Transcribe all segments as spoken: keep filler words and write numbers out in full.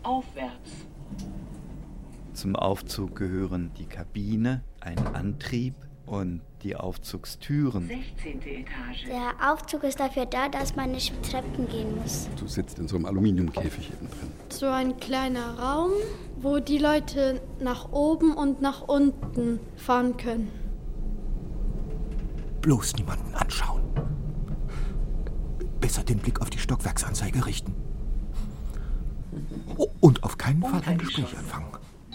Aufwärts. Zum Aufzug gehören die Kabine, ein Antrieb und die Aufzugstüren. sechzehnte Etage. Der Aufzug ist dafür da, dass man nicht Treppen gehen muss. Du sitzt in so einem Aluminiumkäfig innen drin. So ein kleiner Raum, wo die Leute nach oben und nach unten fahren können. Bloß niemanden anschauen. Besser den Blick auf die Stockwerksanzeige richten. Oh, und auf keinen Fall ein Gespräch anfangen.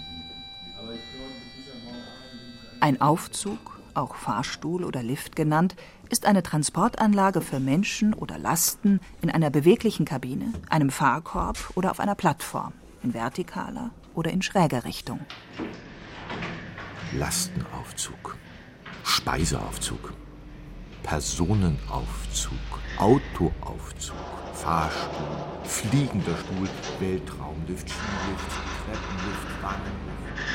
Ein Aufzug, auch Fahrstuhl oder Lift genannt, ist eine Transportanlage für Menschen oder Lasten in einer beweglichen Kabine, einem Fahrkorb oder auf einer Plattform, in vertikaler oder in schräger Richtung. Lastenaufzug, Speiseaufzug, Personenaufzug, Autoaufzug, Fahrstuhl, fliegender Stuhl, Weltraumlift, Skilift, Treppenlift, Wagenlift.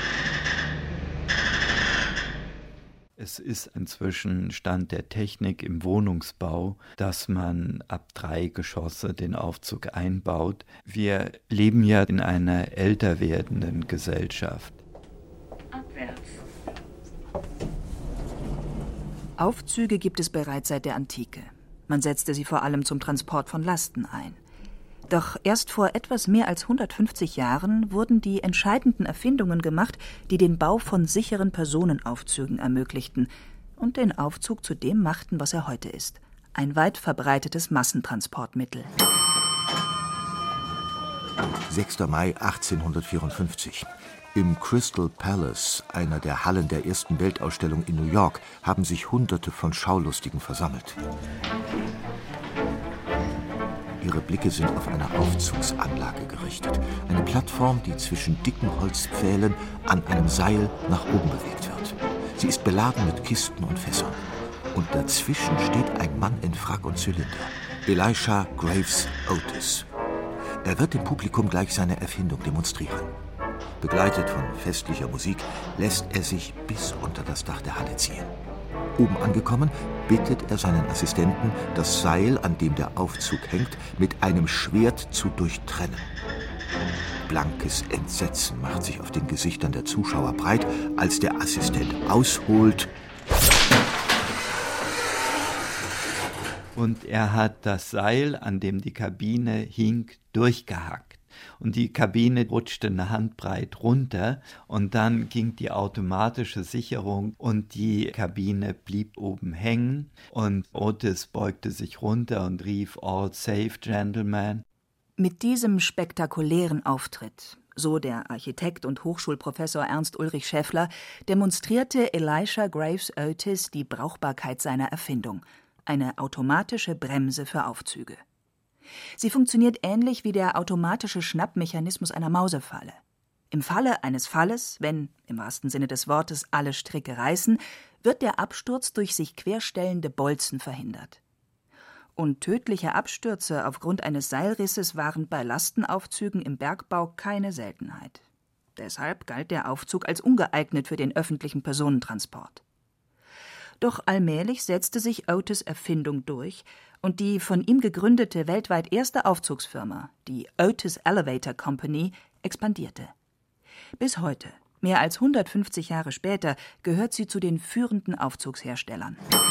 Es ist inzwischen Stand der Technik im Wohnungsbau, dass man ab drei Geschosse den Aufzug einbaut. Wir leben ja in einer älter werdenden Gesellschaft. Abwärts. Aufzüge gibt es bereits seit der Antike. Man setzte sie vor allem zum Transport von Lasten ein. Doch erst vor etwas mehr als hundertfünfzig Jahren wurden die entscheidenden Erfindungen gemacht, die den Bau von sicheren Personenaufzügen ermöglichten und den Aufzug zu dem machten, was er heute ist: ein weit verbreitetes Massentransportmittel. sechster Mai achtzehnhundertvierundfünfzig. Im Crystal Palace, einer der Hallen der ersten Weltausstellung in New York, haben sich Hunderte von Schaulustigen versammelt. Ihre Blicke sind auf eine Aufzugsanlage gerichtet. Eine Plattform, die zwischen dicken Holzpfählen an einem Seil nach oben bewegt wird. Sie ist beladen mit Kisten und Fässern. Und dazwischen steht ein Mann in Frack und Zylinder. Elisha Graves Otis. Er wird dem Publikum gleich seine Erfindung demonstrieren. Begleitet von festlicher Musik lässt er sich bis unter das Dach der Halle ziehen. Oben angekommen, bittet er seinen Assistenten, das Seil, an dem der Aufzug hängt, mit einem Schwert zu durchtrennen. Blankes Entsetzen macht sich auf den Gesichtern der Zuschauer breit, als der Assistent ausholt. Und er hat das Seil, an dem die Kabine hing, durchgehackt. Und die Kabine rutschte eine Handbreit runter und dann ging die automatische Sicherung und die Kabine blieb oben hängen und Otis beugte sich runter und rief "All safe, gentlemen." Mit diesem spektakulären Auftritt, so der Architekt und Hochschulprofessor Ernst Ulrich Scheffler, demonstrierte Elisha Graves Otis die Brauchbarkeit seiner Erfindung: eine automatische Bremse für Aufzüge. Sie funktioniert ähnlich wie der automatische Schnappmechanismus einer Mausefalle. Im Falle eines Falles, wenn, im wahrsten Sinne des Wortes, alle Stricke reißen, wird der Absturz durch sich querstellende Bolzen verhindert. Und tödliche Abstürze aufgrund eines Seilrisses waren bei Lastenaufzügen im Bergbau keine Seltenheit. Deshalb galt der Aufzug als ungeeignet für den öffentlichen Personentransport. Doch allmählich setzte sich Otis' Erfindung durch und die von ihm gegründete weltweit erste Aufzugsfirma, die Otis Elevator Company, expandierte. Bis heute, mehr als hundertfünfzig Jahre später, gehört sie zu den führenden Aufzugsherstellern.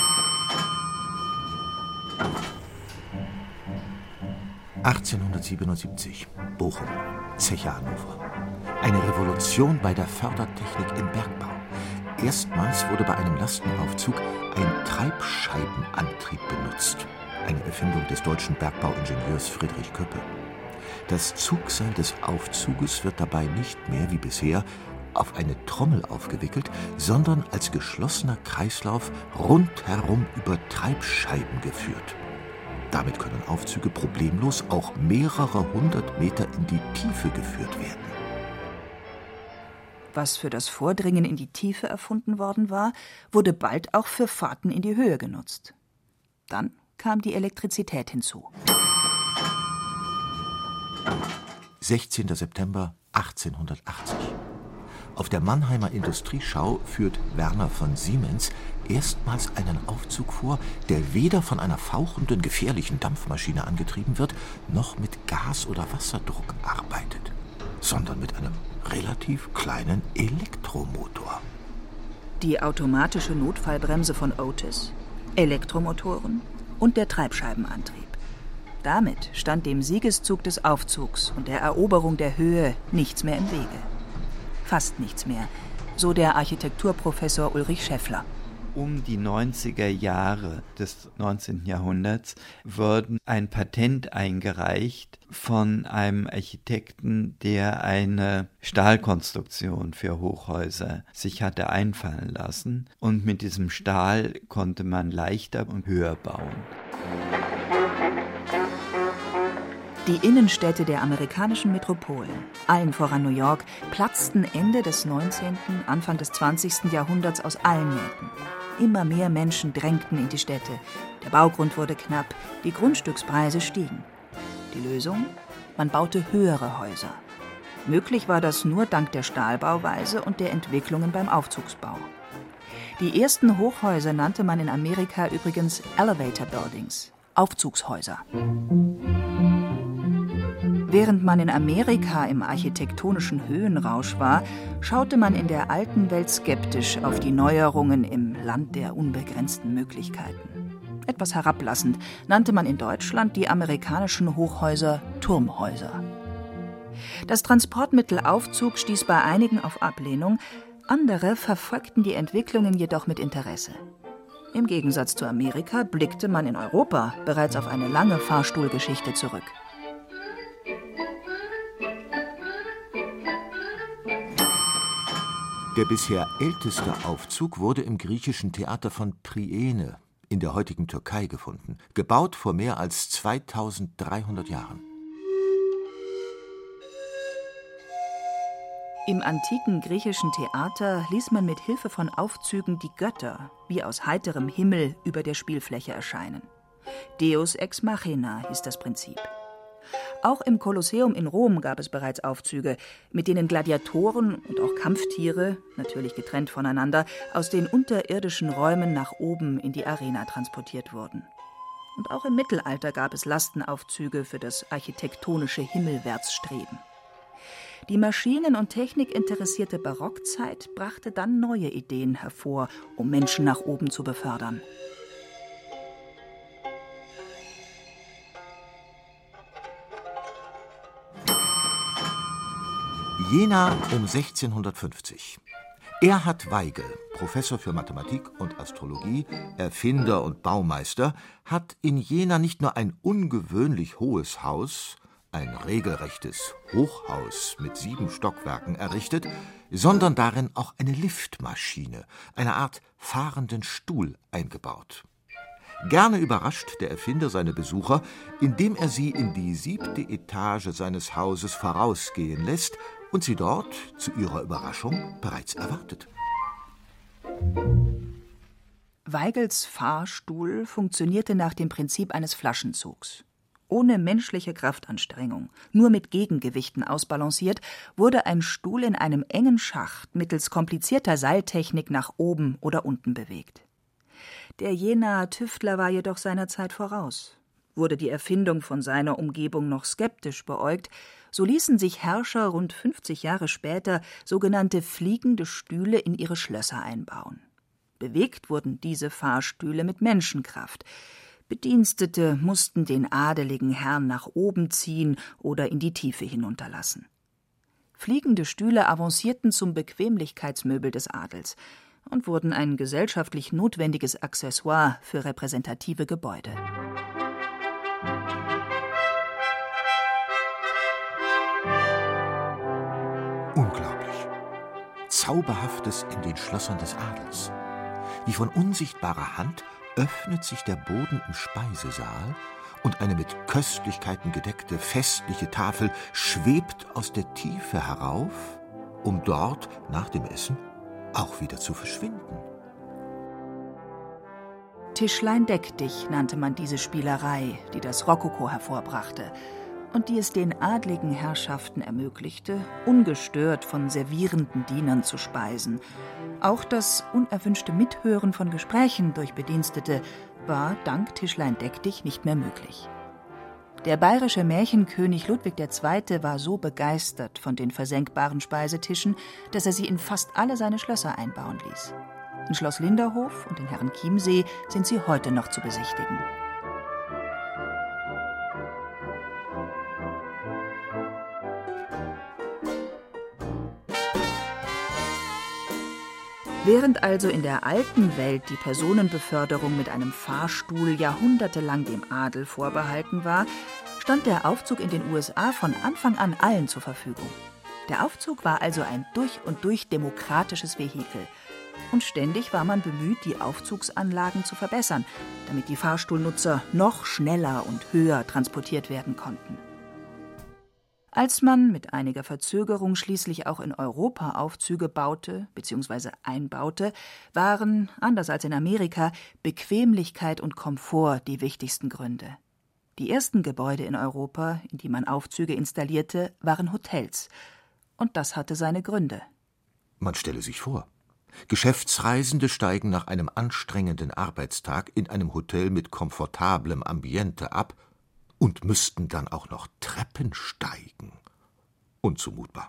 achtzehnhundertsiebenundsiebzig, Bochum, Zeche Hannover. Eine Revolution bei der Fördertechnik im Bergbau. Erstmals wurde bei einem Lastenaufzug ein Treibscheibenantrieb benutzt. Eine Erfindung des deutschen Bergbauingenieurs Friedrich Köppe. Das Zugseil des Aufzuges wird dabei nicht mehr, wie bisher, auf eine Trommel aufgewickelt, sondern als geschlossener Kreislauf rundherum über Treibscheiben geführt. Damit können Aufzüge problemlos auch mehrere hundert Meter in die Tiefe geführt werden. Was für das Vordringen in die Tiefe erfunden worden war, wurde bald auch für Fahrten in die Höhe genutzt. Dann kam die Elektrizität hinzu. sechzehnter September achtzehnhundertachtzig. Auf der Mannheimer Industrieschau führt Werner von Siemens erstmals einen Aufzug vor, der weder von einer fauchenden, gefährlichen Dampfmaschine angetrieben wird, noch mit Gas- oder Wasserdruck arbeitet. sondern mit einem relativ kleinen Elektromotor. Die automatische Notfallbremse von Otis, Elektromotoren und der Treibscheibenantrieb. Damit stand dem Siegeszug des Aufzugs und der Eroberung der Höhe nichts mehr im Wege. Fast nichts mehr, so der Architekturprofessor Ulrich Schäffler. Um die neunziger Jahre des neunzehnten Jahrhunderts wurden ein Patent eingereicht von einem Architekten, der eine Stahlkonstruktion für Hochhäuser sich hatte einfallen lassen. Und mit diesem Stahl konnte man leichter und höher bauen. Die Innenstädte der amerikanischen Metropolen, allen voran New York, platzten Ende des neunzehnten, Anfang des zwanzigsten Jahrhunderts aus allen Nähten. Immer mehr Menschen drängten in die Städte. Der Baugrund wurde knapp, die Grundstückspreise stiegen. Die Lösung? Man baute höhere Häuser. Möglich war das nur dank der Stahlbauweise und der Entwicklungen beim Aufzugsbau. Die ersten Hochhäuser nannte man in Amerika übrigens Elevator Buildings, Aufzugshäuser. Während man in Amerika im architektonischen Höhenrausch war, schaute man in der alten Welt skeptisch auf die Neuerungen im Land der unbegrenzten Möglichkeiten. Etwas herablassend nannte man in Deutschland die amerikanischen Hochhäuser Turmhäuser. Das Transportmittel Aufzug stieß bei einigen auf Ablehnung, andere verfolgten die Entwicklungen jedoch mit Interesse. Im Gegensatz zu Amerika blickte man in Europa bereits auf eine lange Fahrstuhlgeschichte zurück. Der bisher älteste Aufzug wurde im griechischen Theater von Priene in der heutigen Türkei gefunden, gebaut vor mehr als zweitausenddreihundert Jahren. Im antiken griechischen Theater ließ man mit Hilfe von Aufzügen die Götter wie aus heiterem Himmel über der Spielfläche erscheinen. Deus ex machina hieß das Prinzip. Auch im Kolosseum in Rom gab es bereits Aufzüge, mit denen Gladiatoren und auch Kampftiere, natürlich getrennt voneinander, aus den unterirdischen Räumen nach oben in die Arena transportiert wurden. Und auch im Mittelalter gab es Lastenaufzüge für das architektonische Himmelwärtsstreben. Die maschinen- und technikinteressierte Barockzeit brachte dann neue Ideen hervor, um Menschen nach oben zu befördern. Jena um sechzehnhundertfünfzig. Erhard Weigel, Professor für Mathematik und Astrologie, Erfinder und Baumeister, hat in Jena nicht nur ein ungewöhnlich hohes Haus, ein regelrechtes Hochhaus mit sieben Stockwerken errichtet, sondern darin auch eine Liftmaschine, eine Art fahrenden Stuhl eingebaut. Gerne überrascht der Erfinder seine Besucher, indem er sie in die siebte Etage seines Hauses vorausgehen lässt und sie dort, zu ihrer Überraschung, bereits erwartet. Weigels Fahrstuhl funktionierte nach dem Prinzip eines Flaschenzugs. Ohne menschliche Kraftanstrengung, nur mit Gegengewichten ausbalanciert, wurde ein Stuhl in einem engen Schacht mittels komplizierter Seiltechnik nach oben oder unten bewegt. Der Jenaer Tüftler war jedoch seiner Zeit voraus. Wurde die Erfindung von seiner Umgebung noch skeptisch beäugt, so ließen sich Herrscher rund fünfzig Jahre später sogenannte fliegende Stühle in ihre Schlösser einbauen. Bewegt wurden diese Fahrstühle mit Menschenkraft. Bedienstete mussten den adeligen Herrn nach oben ziehen oder in die Tiefe hinunterlassen. Fliegende Stühle avancierten zum Bequemlichkeitsmöbel des Adels und wurden ein gesellschaftlich notwendiges Accessoire für repräsentative Gebäude. Unglaublich. Zauberhaftes in den Schlössern des Adels. Wie von unsichtbarer Hand öffnet sich der Boden im Speisesaal und eine mit Köstlichkeiten gedeckte festliche Tafel schwebt aus der Tiefe herauf, um dort nach dem Essen auch wieder zu verschwinden. Tischlein deck dich nannte man diese Spielerei, die das Rokoko hervorbrachte und die es den adligen Herrschaften ermöglichte, ungestört von servierenden Dienern zu speisen. Auch das unerwünschte Mithören von Gesprächen durch Bedienstete war dank Tischlein deck dich nicht mehr möglich. Der bayerische Märchenkönig Ludwig der Zweite war so begeistert von den versenkbaren Speisetischen, dass er sie in fast alle seine Schlösser einbauen ließ. In Schloss Linderhof und in Herrenchiemsee sind sie heute noch zu besichtigen. Während also in der alten Welt die Personenbeförderung mit einem Fahrstuhl jahrhundertelang dem Adel vorbehalten war, stand der Aufzug in den U S A von Anfang an allen zur Verfügung. Der Aufzug war also ein durch und durch demokratisches Vehikel. Und ständig war man bemüht, die Aufzugsanlagen zu verbessern, damit die Fahrstuhlnutzer noch schneller und höher transportiert werden konnten. Als man mit einiger Verzögerung schließlich auch in Europa Aufzüge baute bzw. einbaute, waren, anders als in Amerika, Bequemlichkeit und Komfort die wichtigsten Gründe. Die ersten Gebäude in Europa, in die man Aufzüge installierte, waren Hotels. Und das hatte seine Gründe. Man stelle sich vor, Geschäftsreisende steigen nach einem anstrengenden Arbeitstag in einem Hotel mit komfortablem Ambiente ab und müssten dann auch noch Treppen steigen. Unzumutbar.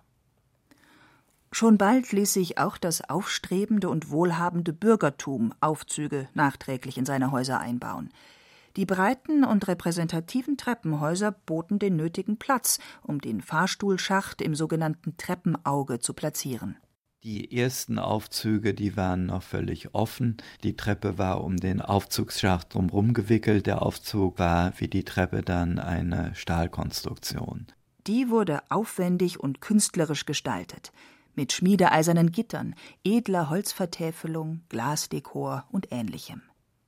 Schon bald ließ sich auch das aufstrebende und wohlhabende Bürgertum Aufzüge nachträglich in seine Häuser einbauen. Die breiten und repräsentativen Treppenhäuser boten den nötigen Platz, um den Fahrstuhlschacht im sogenannten Treppenauge zu platzieren. Die ersten Aufzüge, die waren noch völlig offen. Die Treppe war um den Aufzugsschacht drumherum gewickelt. Der Aufzug war wie die Treppe dann eine Stahlkonstruktion. Die wurde aufwendig und künstlerisch gestaltet, mit schmiedeeisernen Gittern, edler Holzvertäfelung, Glasdekor und Ähnlichem.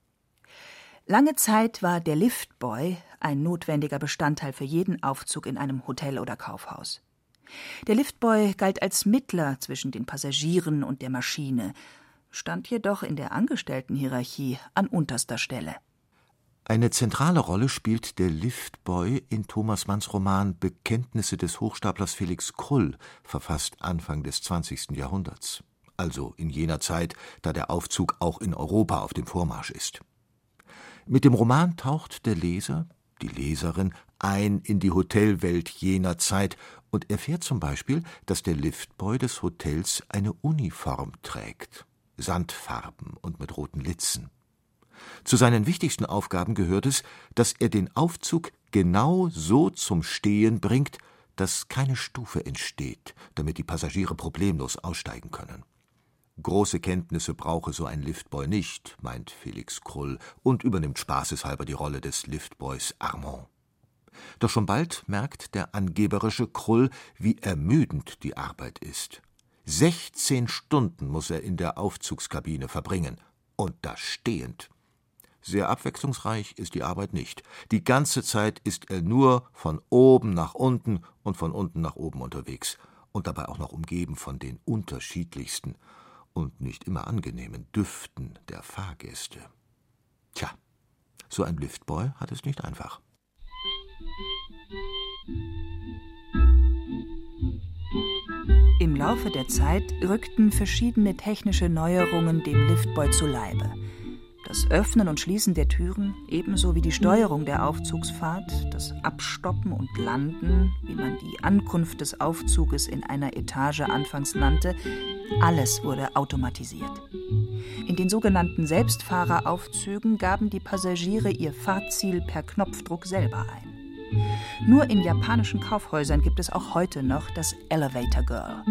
Lange Zeit war der Liftboy ein notwendiger Bestandteil für jeden Aufzug in einem Hotel oder Kaufhaus. Der Liftboy galt als Mittler zwischen den Passagieren und der Maschine, stand jedoch in der Angestelltenhierarchie an unterster Stelle. Eine zentrale Rolle spielt der Liftboy in Thomas Manns Roman Bekenntnisse des Hochstaplers Felix Krull, verfasst Anfang des zwanzigsten Jahrhunderts, also in jener Zeit, da der Aufzug auch in Europa auf dem Vormarsch ist. Mit dem Roman taucht der Leser, die Leserin, ein in die Hotelwelt jener Zeit und erfährt zum Beispiel, dass der Liftboy des Hotels eine Uniform trägt, sandfarben und mit roten Litzen. Zu seinen wichtigsten Aufgaben gehört es, dass er den Aufzug genau so zum Stehen bringt, dass keine Stufe entsteht, damit die Passagiere problemlos aussteigen können. Große Kenntnisse brauche so ein Liftboy nicht, meint Felix Krull und übernimmt spaßeshalber die Rolle des Liftboys Armand. Doch schon bald merkt der angeberische Krull, wie ermüdend die Arbeit ist. Sechzehn Stunden muss er in der Aufzugskabine verbringen, und das stehend. Sehr abwechslungsreich ist die Arbeit nicht. Die ganze Zeit ist er nur von oben nach unten und von unten nach oben unterwegs und dabei auch noch umgeben von den unterschiedlichsten und nicht immer angenehmen Düften der Fahrgäste. Tja, so ein Liftboy hat es nicht einfach. Im Laufe der Zeit rückten verschiedene technische Neuerungen dem Liftboy zu Leibe. Das Öffnen und Schließen der Türen, ebenso wie die Steuerung der Aufzugsfahrt, das Abstoppen und Landen, wie man die Ankunft des Aufzuges in einer Etage anfangs nannte, alles wurde automatisiert. In den sogenannten Selbstfahreraufzügen gaben die Passagiere ihr Fahrziel per Knopfdruck selber ein. Nur in japanischen Kaufhäusern gibt es auch heute noch das Elevator Girl.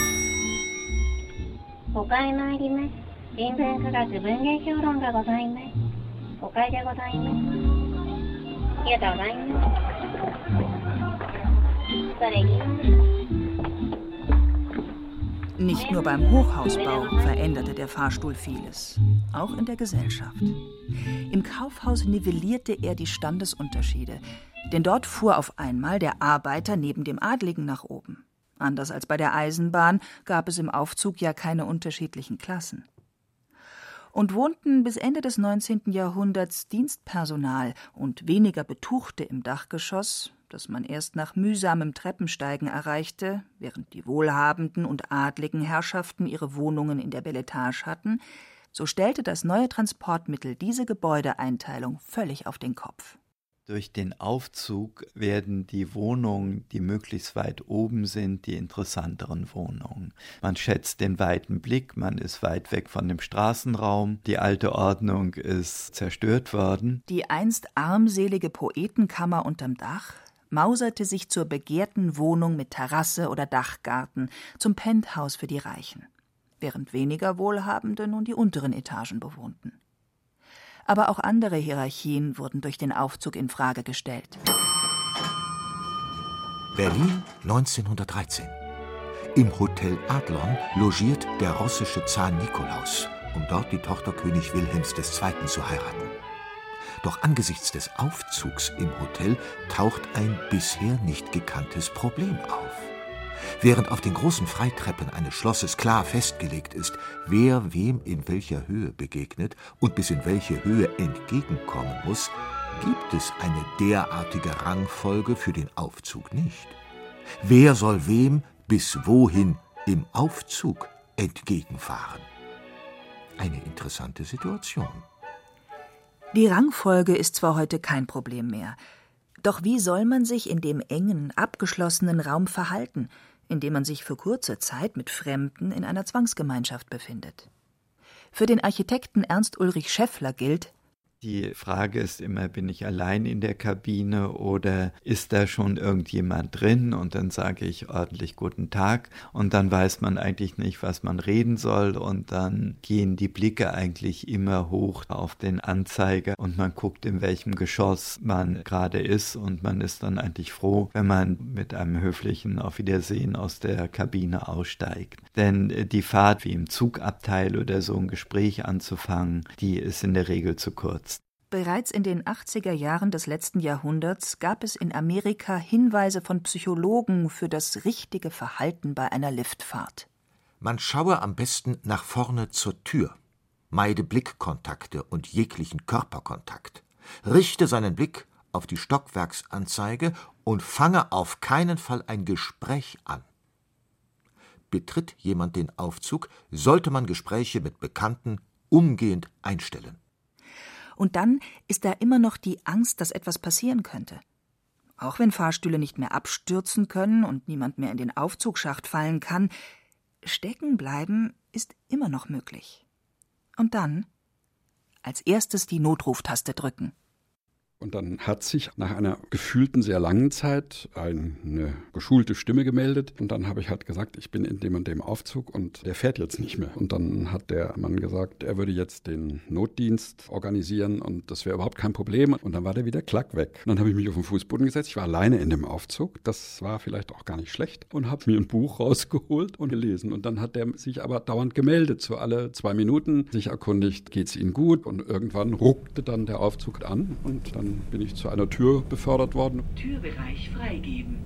Nicht nur beim Hochhausbau veränderte der Fahrstuhl vieles, auch in der Gesellschaft. Im Kaufhaus nivellierte er die Standesunterschiede, denn dort fuhr auf einmal der Arbeiter neben dem Adligen nach oben. Anders als bei der Eisenbahn gab es im Aufzug ja keine unterschiedlichen Klassen. Und wohnten bis Ende des neunzehnten Jahrhunderts Dienstpersonal und weniger Betuchte im Dachgeschoss, das man erst nach mühsamem Treppensteigen erreichte, während die wohlhabenden und adligen Herrschaften ihre Wohnungen in der Beletage hatten, so stellte das neue Transportmittel diese Gebäudeeinteilung völlig auf den Kopf. Durch den Aufzug werden die Wohnungen, die möglichst weit oben sind, die interessanteren Wohnungen. Man schätzt den weiten Blick, man ist weit weg von dem Straßenraum, die alte Ordnung ist zerstört worden. Die einst armselige Poetenkammer unterm Dach mauserte sich zur begehrten Wohnung mit Terrasse oder Dachgarten, zum Penthouse für die Reichen, während weniger Wohlhabende nun die unteren Etagen bewohnten. Aber auch andere Hierarchien wurden durch den Aufzug in Frage gestellt. Berlin neunzehnhundertdreizehn. Im Hotel Adlon logiert der russische Zar Nikolaus, um dort die Tochter König Wilhelms der Zweiten zu heiraten. Doch angesichts des Aufzugs im Hotel taucht ein bisher nicht gekanntes Problem auf. Während auf den großen Freitreppen eines Schlosses klar festgelegt ist, wer wem in welcher Höhe begegnet und bis in welche Höhe entgegenkommen muss, gibt es eine derartige Rangfolge für den Aufzug nicht. Wer soll wem bis wohin im Aufzug entgegenfahren? Eine interessante Situation. Die Rangfolge ist zwar heute kein Problem mehr, doch wie soll man sich in dem engen, abgeschlossenen Raum verhalten, in dem man sich für kurze Zeit mit Fremden in einer Zwangsgemeinschaft befindet? Für den Architekten Ernst Ulrich Scheffler gilt: Die Frage ist immer, bin ich allein in der Kabine oder ist da schon irgendjemand drin? Und dann sage ich ordentlich guten Tag und dann weiß man eigentlich nicht, was man reden soll und dann gehen die Blicke eigentlich immer hoch auf den Anzeiger und man guckt, in welchem Geschoss man gerade ist und man ist dann eigentlich froh, wenn man mit einem höflichen Auf Wiedersehen aus der Kabine aussteigt. Denn die Fahrt, wie im Zugabteil oder so ein Gespräch anzufangen, die ist in der Regel zu kurz. Bereits in den achtziger Jahren des letzten Jahrhunderts gab es in Amerika Hinweise von Psychologen für das richtige Verhalten bei einer Liftfahrt. Man schaue am besten nach vorne zur Tür, meide Blickkontakte und jeglichen Körperkontakt, richte seinen Blick auf die Stockwerksanzeige und fange auf keinen Fall ein Gespräch an. Betritt jemand den Aufzug, sollte man Gespräche mit Bekannten umgehend einstellen. Und dann ist da immer noch die Angst, dass etwas passieren könnte. Auch wenn Fahrstühle nicht mehr abstürzen können und niemand mehr in den Aufzugsschacht fallen kann, stecken bleiben ist immer noch möglich. Und dann als erstes die Notruftaste drücken. Und dann hat sich nach einer gefühlten, sehr langen Zeit eine geschulte Stimme gemeldet. Und dann habe ich halt gesagt, ich bin in dem und dem Aufzug und der fährt jetzt nicht mehr. Und dann hat der Mann gesagt, er würde jetzt den Notdienst organisieren und das wäre überhaupt kein Problem. Und dann war der wieder klack weg. Und dann habe ich mich auf den Fußboden gesetzt. Ich war alleine in dem Aufzug. Das war vielleicht auch gar nicht schlecht. Und habe mir ein Buch rausgeholt und gelesen. Und dann hat der sich aber dauernd gemeldet. So alle zwei Minuten sich erkundigt, geht's Ihnen gut? Und irgendwann ruckte dann der Aufzug an und dann bin ich zu einer Tür befördert worden. Türbereich freigeben.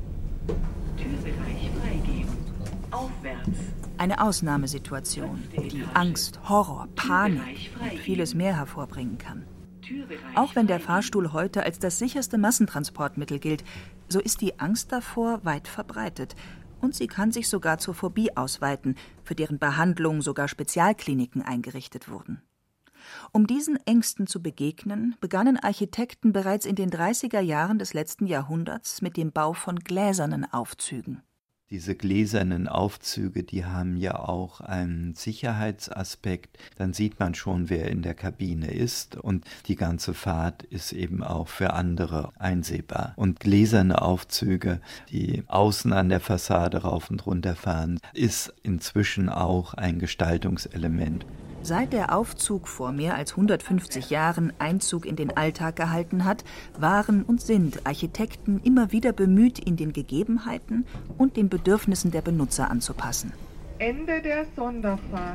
Türbereich freigeben. Aufwärts. Eine Ausnahmesituation, die Angst, Horror, Panik und vieles mehr hervorbringen kann. Auch wenn der Fahrstuhl heute als das sicherste Massentransportmittel gilt, so ist die Angst davor weit verbreitet. Und sie kann sich sogar zur Phobie ausweiten, für deren Behandlung sogar Spezialkliniken eingerichtet wurden. Um diesen Ängsten zu begegnen, begannen Architekten bereits in den dreißiger Jahren des letzten Jahrhunderts mit dem Bau von gläsernen Aufzügen. Diese gläsernen Aufzüge, die haben ja auch einen Sicherheitsaspekt. Dann sieht man schon, wer in der Kabine ist und die ganze Fahrt ist eben auch für andere einsehbar. Und gläserne Aufzüge, die außen an der Fassade rauf und runter fahren, ist inzwischen auch ein Gestaltungselement. Seit der Aufzug vor mehr als hundertfünfzig Jahren Einzug in den Alltag gehalten hat, waren und sind Architekten immer wieder bemüht, ihn den Gegebenheiten und den Bedürfnissen der Benutzer anzupassen. Ende der Sonderfahrt.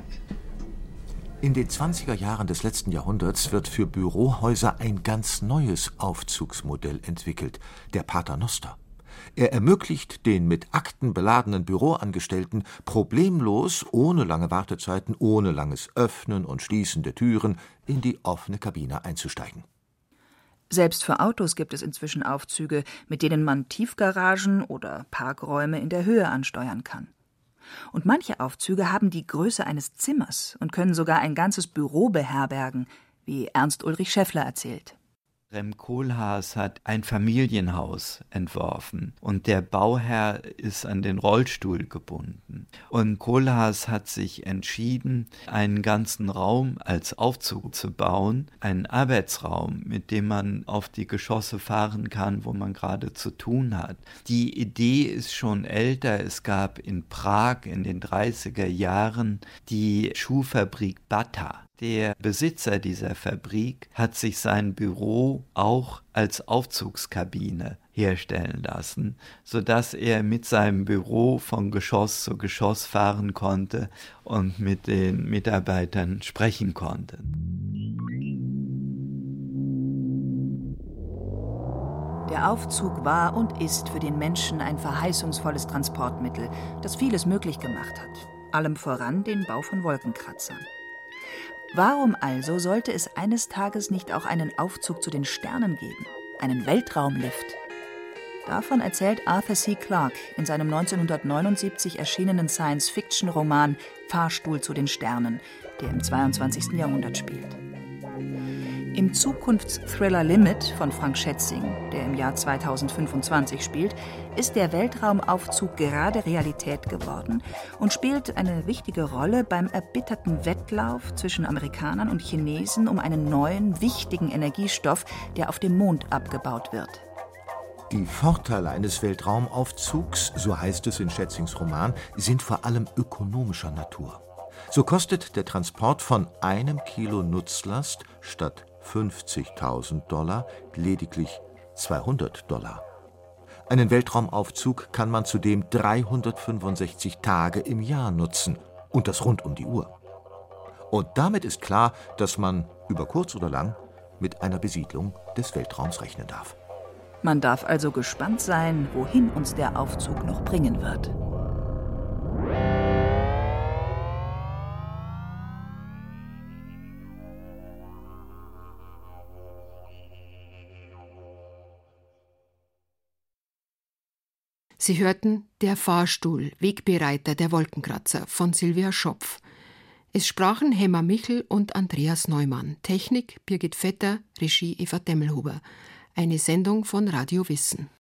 In den zwanziger Jahren des letzten Jahrhunderts wird für Bürohäuser ein ganz neues Aufzugsmodell entwickelt, der Paternoster. Er ermöglicht den mit Akten beladenen Büroangestellten problemlos, ohne lange Wartezeiten, ohne langes Öffnen und Schließen der Türen, in die offene Kabine einzusteigen. Selbst für Autos gibt es inzwischen Aufzüge, mit denen man Tiefgaragen oder Parkräume in der Höhe ansteuern kann. Und manche Aufzüge haben die Größe eines Zimmers und können sogar ein ganzes Büro beherbergen, wie Ernst Ulrich Scheffler erzählt. Rem Koolhaas hat ein Familienhaus entworfen und der Bauherr ist an den Rollstuhl gebunden. Und Koolhaas hat sich entschieden, einen ganzen Raum als Aufzug zu bauen, einen Arbeitsraum, mit dem man auf die Geschosse fahren kann, wo man gerade zu tun hat. Die Idee ist schon älter. Es gab in Prag in den dreißiger Jahren die Schuhfabrik Bata. Der Besitzer dieser Fabrik hat sich sein Büro auch als Aufzugskabine herstellen lassen, sodass er mit seinem Büro von Geschoss zu Geschoss fahren konnte und mit den Mitarbeitern sprechen konnte. Der Aufzug war und ist für den Menschen ein verheißungsvolles Transportmittel, das vieles möglich gemacht hat. Allem voran den Bau von Wolkenkratzern. Warum also sollte es eines Tages nicht auch einen Aufzug zu den Sternen geben? Einen Weltraumlift? Davon erzählt Arthur C. Clarke in seinem neunzehnhundertneunundsiebzig erschienenen Science-Fiction-Roman Fahrstuhl zu den Sternen, der im zweiundzwanzigsten Jahrhundert spielt. Im Zukunftsthriller Limit von Frank Schätzing, der im Jahr zweitausendfünfundzwanzig spielt, ist der Weltraumaufzug gerade Realität geworden und spielt eine wichtige Rolle beim erbitterten Wettlauf zwischen Amerikanern und Chinesen um einen neuen, wichtigen Energiestoff, der auf dem Mond abgebaut wird. Die Vorteile eines Weltraumaufzugs, so heißt es in Schätzings Roman, sind vor allem ökonomischer Natur. So kostet der Transport von einem Kilo Nutzlast statt fünfzigtausend Dollar lediglich zweihundert Dollar. Einen Weltraumaufzug kann man zudem dreihundertfünfundsechzig Tage im Jahr nutzen und das rund um die Uhr. Und damit ist klar, dass man über kurz oder lang mit einer Besiedlung des Weltraums rechnen darf. Man darf also gespannt sein, wohin uns der Aufzug noch bringen wird. Sie hörten Der Fahrstuhl, Wegbereiter der Wolkenkratzer von Sylvia Schopf. Es sprachen Hemmer Michel und Andreas Neumann. Technik Birgit Vetter, Regie Eva Demmelhuber. Eine Sendung von Radio Wissen.